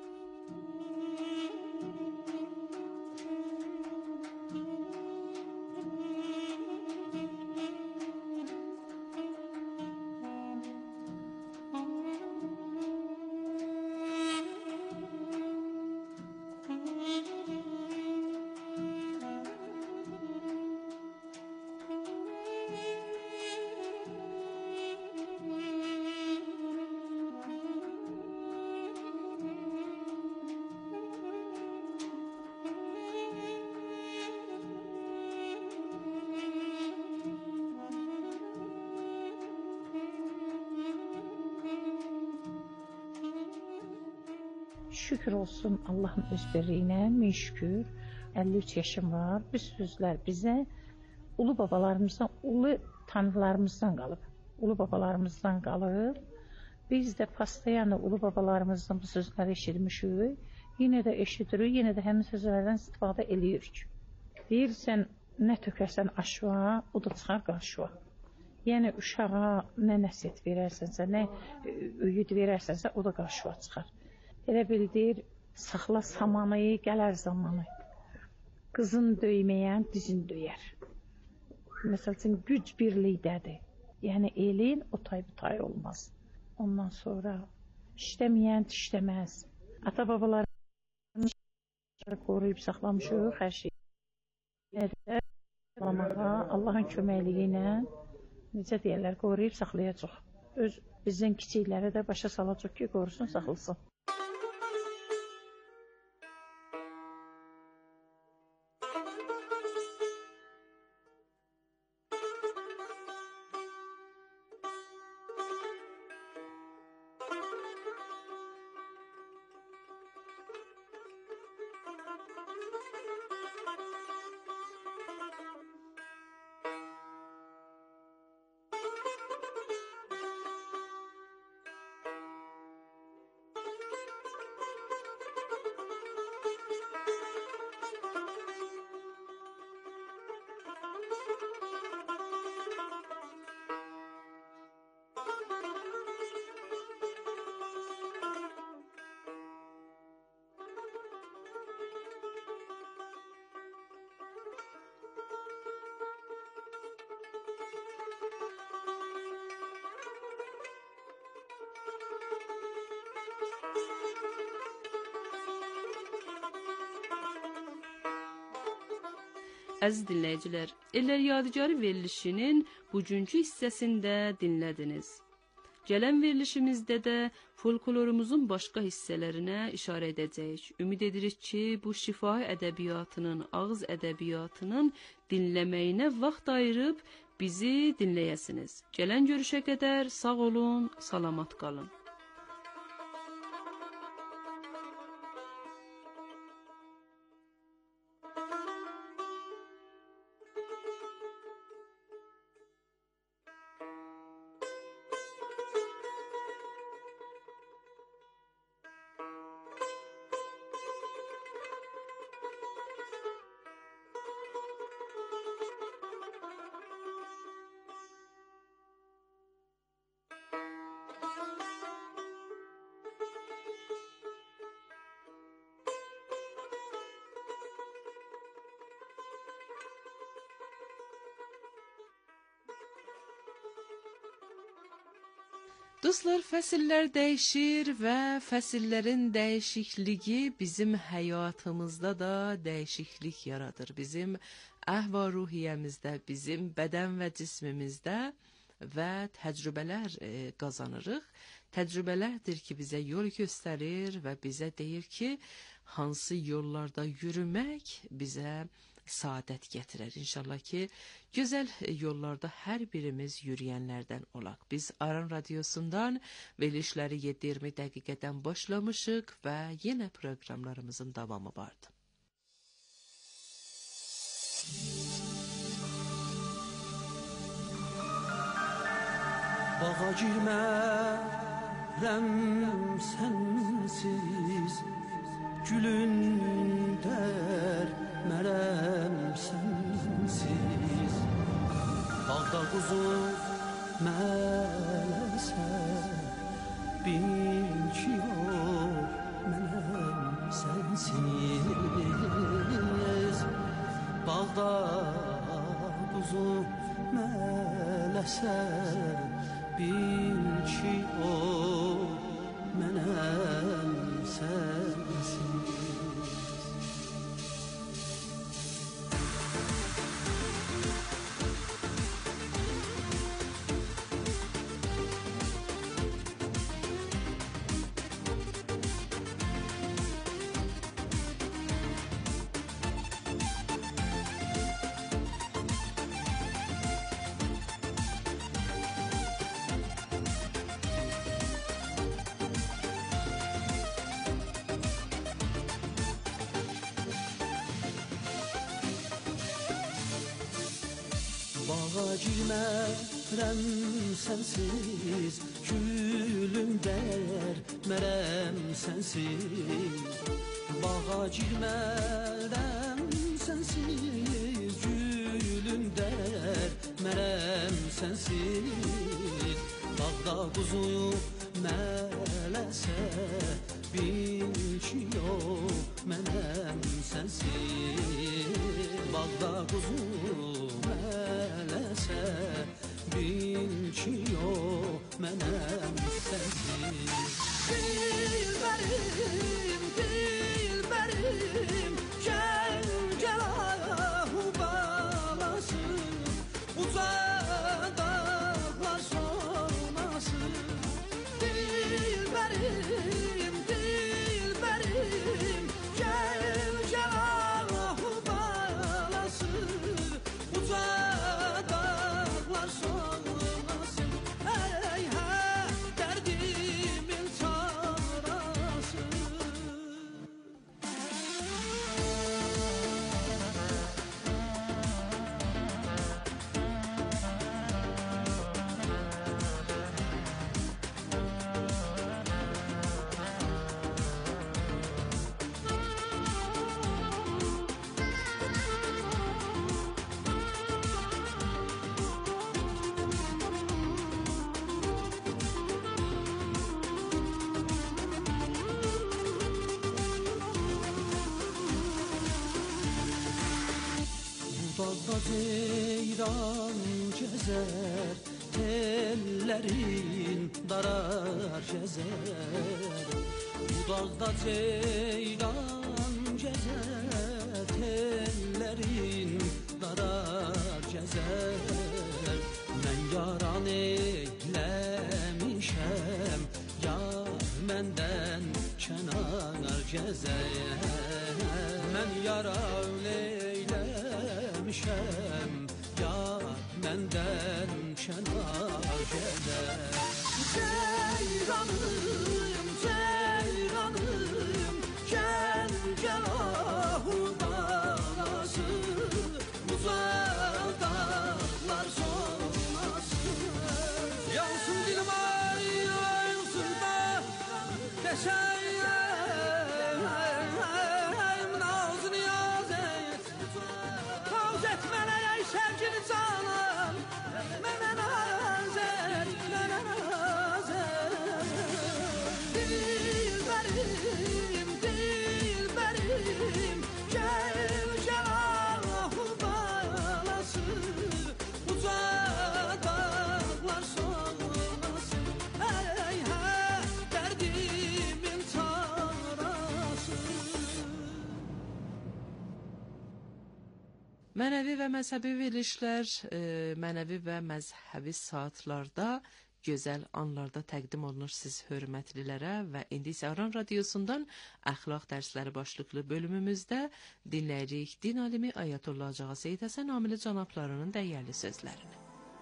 Speaker 6: Şükür olsun Allah'ın öz birliğine, min şükür. əlli üç yaşım var. Bu sözler bize ulu babalarımızdan, ulu tanrılarımızdan qalıb. ulu babalarımızdan qalıb. Biz də pastayanı ulu babalarımızdan bu sözləri eşitmişik. Yenə də eşidirik, yenə də həmin sözlərdən istifadə edirik. Deyirsən, nə tökərsən aşağı, o da çıxar qarşıya. Yəni uşağa nə nəsihət verərsənsə, nə öyüd verərsənsə, o da qarşıya çıxar. Elə bildir, saxla samanı, gələr zamanı. Qızın döyməyən dizin döyər. Məsəl üçün, güc birlikdədir. Yəni elin o tay bu tay olmaz. Ondan sonra işləməyən işləməz. Ata-babalarını qoruyub saxlamışıq hər şeyi. Allahın köməkliyi ilə necə deyərlər, qoruyub saxlayacaq. Öz bizdən kiçikləri də başa salacaq ki, qorusun, saxlasın.
Speaker 2: Əziz dinləyicilər, Ellər Yadigarı verilişinin bugünkü hissəsində dinlədiniz. Gələn verilişimizdə də folklorumuzun başqa hissələrinə işarə edəcəyik. Ümid edirik ki, bu şifahi ədəbiyyatının, ağız ədəbiyyatının dinləməyinə vaxt ayırıb bizi dinləyəsiniz. Gələn görüşə qədər sağ olun, salamat qalın. Dostlar, fəsillər dəyişir və fəsillərin dəyişikliyi bizim həyatımızda da dəyişiklik yaradır. Bizim əhval-ruhiyyəmizdə, bizim bədən və cismimizdə və təcrübələr e, qazanırıq. Təcrübələrdir ki, bizə yol göstərir və bizə deyir ki, hansı yollarda yürümək bizə saadət gətirər. İnşallah ki, gözəl yollarda hər birimiz yürüyənlərdən olaq. Biz Aran Radiosundan verilişləri yeddi iyirmi dəqiqədən başlamışıq və yenə proqramlarımızın davamı vardı.
Speaker 4: Bağa girmərəm sənsiz, gülün dər mərəm sənsiz. Bağda quzu mələsə, bil ki yox mənəm sənsiz. Bağda quzu mələsə, bil ki yox mənəm sənsiz. Bağa girmərəm Rəm sənsiz, gülüm dər, mərəm sənsiz. Bağa girmərəm sənsiz, gülüm dər, mərəm sənsiz. Bağda quzuyu mələsə, bil ki yox mənəm sənsiz. Bağda quzuyu mələsə, bil ki yox mənəm sənsiz. Dilbərim, dilbərim, gəl, gəl ahu balası, uca dağlar solmasın. Dilbərim, dilbərim, gəl, gəl ahu balası, uca dağlar solmasın. Ey hə, dərdimin çarası. Dağda ceyran gəzər, tellərin darar gəzər. Bu dağda ceyran gəzər, tellərin darar gəzər. Mən yaran eyləmişəm, yar məndən kənar gəzər. Mən yaran eyləmişəm, yar məndən kənar gəzər. Ceyranım, ceyranım, gəl, gəl ahu balası, uzaq dağlar solmasın. Yansın dilim ay, yansın da, deşəyim nazını yaz et. Naz et mənə ey sevgili canım, mənə naz et, mənə naz et. Dilbərim, dilbərim, gəl, gəl ahu balası, uca dağlar solmasın. Ey hə, dərdimin çarası.
Speaker 2: Mənəvi və məzhəbi verilişlər, e, mənəvi və məzhəbi saatlarda, gözəl anlarda təqdim olunur siz hörmətlilərə və indi isə Aran Radiosundan əxlaq dərsləri başlıqlı bölümümüzdə dinləyirik din alimi Ayətullah Ağa Seyid Həsən Amili cənablarının dəyərli sözlərini.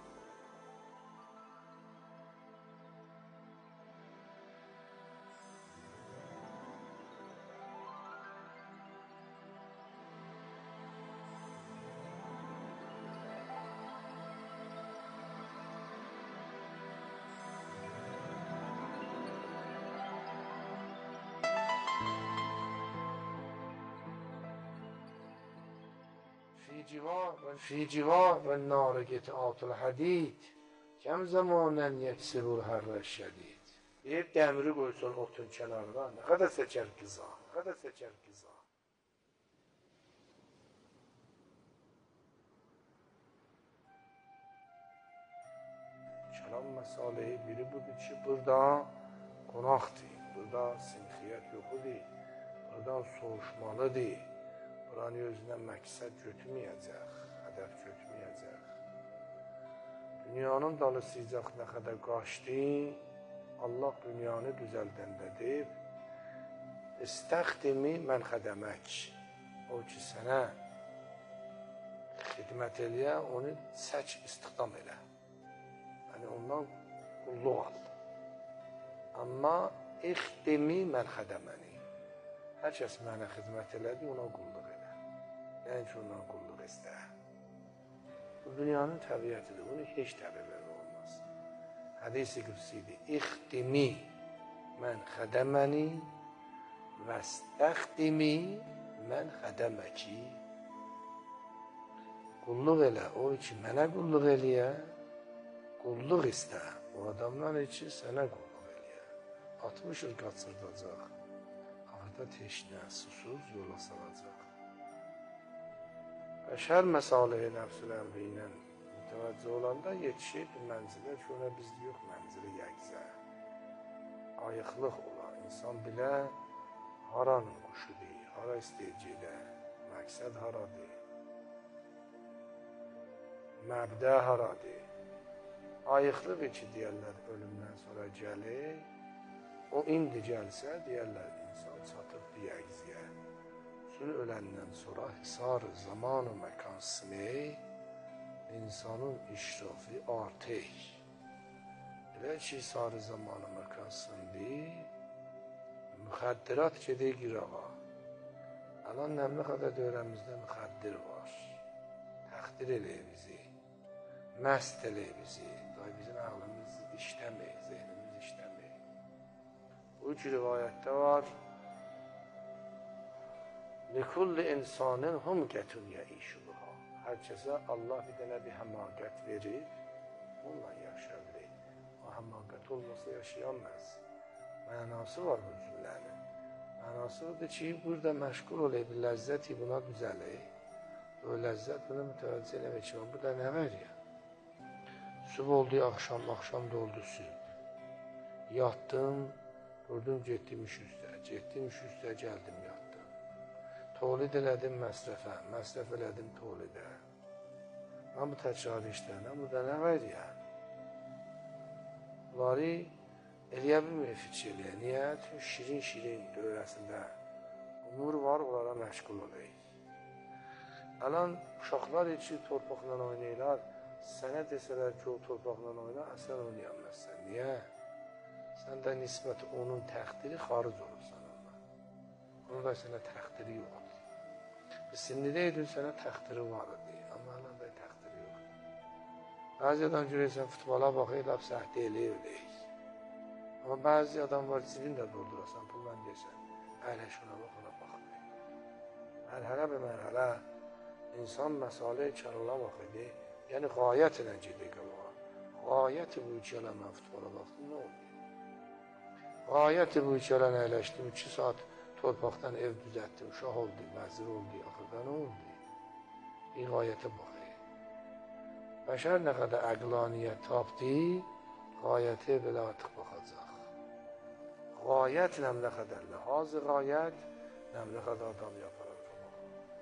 Speaker 7: في جوار النار قطعات الحديد كم زمانا يكسر الحر الشديد. Bir dəmiri qoysun otun kənarına, nə qədər seçər qıza, nə qədər seçər qıza. Kəlam məsələyi biri budur ki, burada qonaqdır, burada sinxiyyət yoxudur, burada soğuşmalıdır. Buranı özünə məqsəd götürməyəcək, hədəf götürməyəcək. Dünyanın dalı sıcaq nə qədər qaçdı, Allah dünyanı düzəldəndə deyib, İstəxdimi mən xədəmək, o ki sənə xidmət eləyə, onu sək istiqdam elə. Yəni ondan qulluq al. Amma ixdimi mən xədəməni. Hər kəs mənə xidmət elədi, ona qulluq elə. Yəni ki, ondan qulluq istə. Bu dünyanın təbiətidir, bunu heç təbi vermə olmaz. Hadis-i Qudsidir. İxtimi mən xədəməni və istəxdimi mən xədəməki. Qulluq elə, o ki mənə qulluq eləyə, qulluq istə. O adamlar için sənə qulluq eləyə. altmış il qaçırdacaq. Axırda teşnə, susuz yola salacaq. Bəşər məsaleyi nəfsül əmri ilə mütəvəccə olanda yetişir bir mənzilə ki, ona bizdə yox mənzili yəqzə. Ayıqlıq olan insan bilə haranın quşudur, hara istəyəcəkdə, məqsəd haradır, məbdə haradır. Ayıqlıq ki, deyərlər, ölümdən sonra gəlir, o indi gəlsə, deyərlər, insan çatıbdır yəqziyə. Sül öləndən sonra hisar zaman və məkan sinir, insanın işrafı artıq. Elə ki, hisar zaman və məkan sinir, müxəddirat gedir qirağa. Alan nəmli qədər dövrəmizdə müxəddir var. Təxdir eləyir bizi, məst eləyir bizi. Day bizim ağlımız işləmir, zehnimiz işləmir. Bu üç rivayətdə var. Likulli insanın humqətun yəişuluha. Hər kəsə Allah bir dənə bir həmaqət verir, onunla yaşa bilir. O həmaqət olmasa yaşayamaz. Mənası var bu cümlənin. Mənası odur ki, burada məşğul olayım, bir ləzzəti buna düzəlir. O ləzzət bunu mütəvəccə eləmək ki, bu da nə var ya? Süb oldu axşam, axşam da oldu süb. Yatdım, durdum, getdim iş üstə. Getdim iş üstə, gəldim, yatdım. Tolid elədim məsrəfə, məsrəf elədim tolidə. Mən bu təkrar işlərdən, bu da nə var ya? Bunları eləyə bilmir fikir eləyə. Niyə? Çünki şirin-şirin dövrəsində umur var, onlara məşğul olayıq. Alan uşaqlar için torpaqla oynayırlar. Sənə desələr ki, o torpaqla oyna, sən oynayamazsan. Niyə? Sən də nisbət onun təxdiri xaric olursan ondan. Onun da sənə təxdiri yoxdur. Sinnidə edin, sənə təxdiri var idi. Amma alan da təxdiri yoxdur. Bəzi adam görürsən, futbola baxır, laf səhdə eləyir, eləyir. Amma bəzi adam var, cibin də doldurasan, pullan deyirsən, əylə şuna bax, ona baxmıyor. Mərhələ bir mərhələ, insan məsalə kəralamaq idi, yəni qayət ilə gedir qabağa. Qayəti bu iki ilə mən futbola baxdım, nə oldu? Qayəti bu iki ilə əyləşdim, iki saat torpaqdan ev düzətdim, uşaq oldu, vəzir oldu, axırda nə oldu? Bir qayətə baxayım. Bəşər nə qədər əqlaniyyət tapdı, qayəti belə artıq baxacaq. Qayət nəm nə qədər ləhaz-ı qayət, nəm nə qədər adam yaparaq qabağa.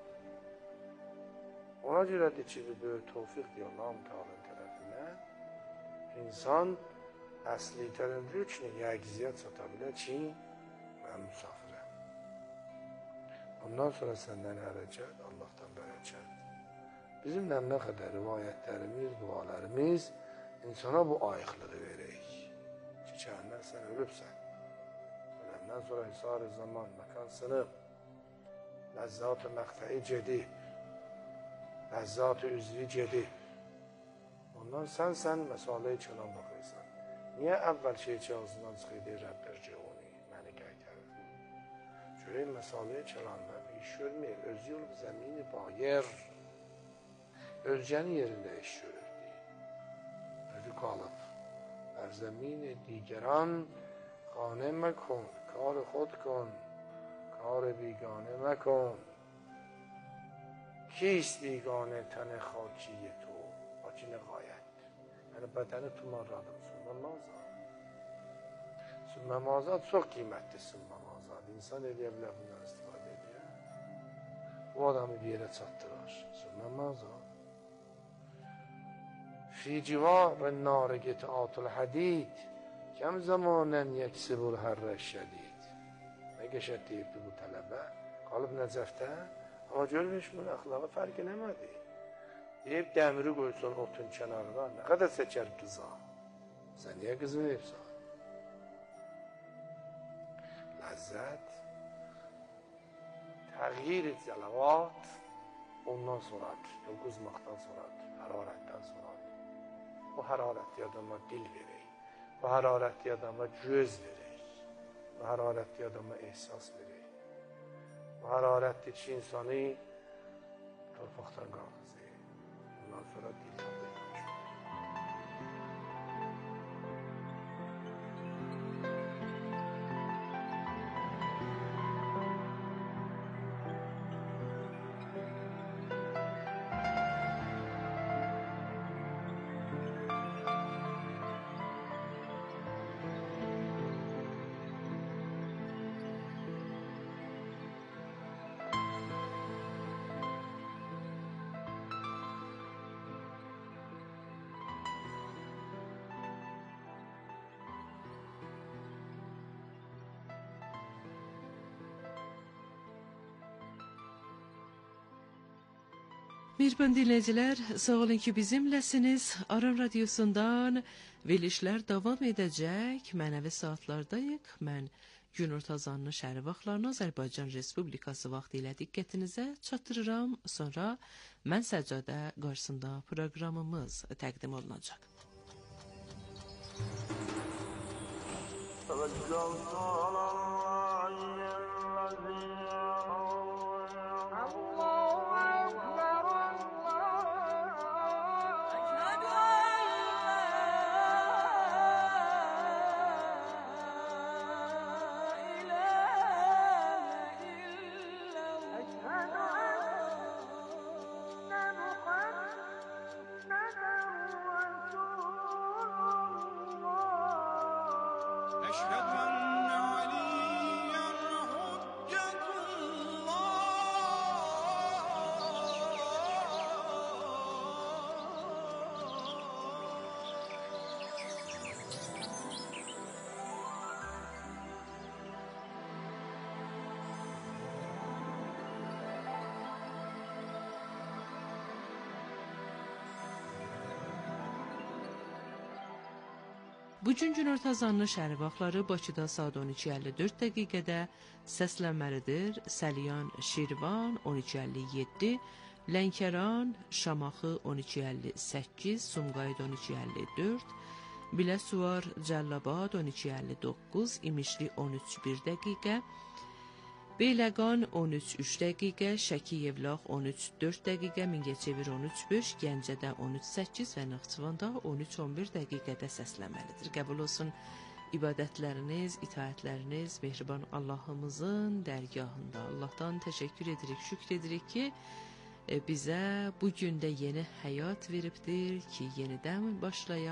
Speaker 7: Ona görədir ki, bir böyük tevfiqdir Allah-u Teala'nın tərəfindən insan əsli tərəndür ki, yəqziyə çata bilər ki, mən müsafirəm. Ondan sonra səndən hərəkət, Allahdan bərəkət. Bizim nəm nə qədər rivayətlərimiz, dualarımız insana bu ayıqlığı verək. Ki, kəndən sən ölübsən. Öləndən sonra hisar-ı zaman, məkan sınıb, ləzzat-ı məqtəyi gedib, ləzzat-ı üzvi gedib. Ondan sən sən məsalə-i kəlam baxırsan. Niyə əvvəl şey ki, ağzından çıxıydı, Rəbbərcə onu, məni qaytarır? Görək, məsalə-i kəlamda bir iş görməyir. Öz yol zəmini bayır. Özgənin yerində iş görürdü. Ödü qalıb. Bər zəmini digəran xanə məkon, kar xod kon, kar بیگانه مکن. کیست بیگانه تن خاکی تو؟ خاکی نغایت یعنی بدن تو مaradım sümme mazad. Sümme mazad çok kıymetli sümme mazad. İnsan eləyə bilər bundan istifadə edir. Bu adamı bir yerə çatdırır. Sümme mazad. Fi civar nar qit'at الحديد kəm zamanen yeksibul harra şədid. Nə qəşəng deyibdi bu tələbə. Qalıb Nəcəfdə, amma görmüş bunun əxlağı fərq eləmədi. Deyib dəmiri qoysun otun kənarına, nə qədər çəkər qıza. Sən niyə qızı versən? Ləzzət, təğyir cəlavat ondan sonradır, qızmaqdan sonradır, hərarətdən sonradır. O hərarətli adama dil verək. bu hərarətli adama göz verək, bu hərarətli adama ehsas verək, bu hərarətli ki, insanı torpaqdan qalxızıq, bundan sonra dil tapıyıq.
Speaker 2: Mehriban dinləyicilər, sağ olun ki, bizimləsiniz. Aram Radiosundan verilişlər davam edəcək. Mənəvi saatlardayıq. Mən günorta azanının şəhəri vaxtlarını Azərbaycan Respublikası vaxtı ilə diqqətinizə çatdırıram. Sonra mən Səccadə qarşısında proqramımız təqdim olunacaq. Bugün günorta azanının şəhəri vaxtları Bakıda saat on iki əlli dörd dəqiqədə səslənməlidir. Səliyan, Şirvan on iki əlli yeddi, Lənkəran, Şamaxı on iki əlli səkkiz, Sumqayıt on iki əlli dörd, Biləsuvar, Cəllabad on iki əlli doqquz, İmişli on üç bir dəqiqə, Beyləqan on üç üç dəqiqə, Şəki Yevlax on üç dörd dəqiqə, Mingəçevir on üç beş, Gəncədə on üç səkkiz və Naxçıvanda on üç on bir dəqiqədə səslənməlidir. Qəbul olsun ibadətləriniz, itaətləriniz mehriban Allahımızın dərgahında. Allahdan təşəkkür edirik, şükr edirik ki, bizə bu gündə yeni həyat veribdir ki, yenidən başlayaq.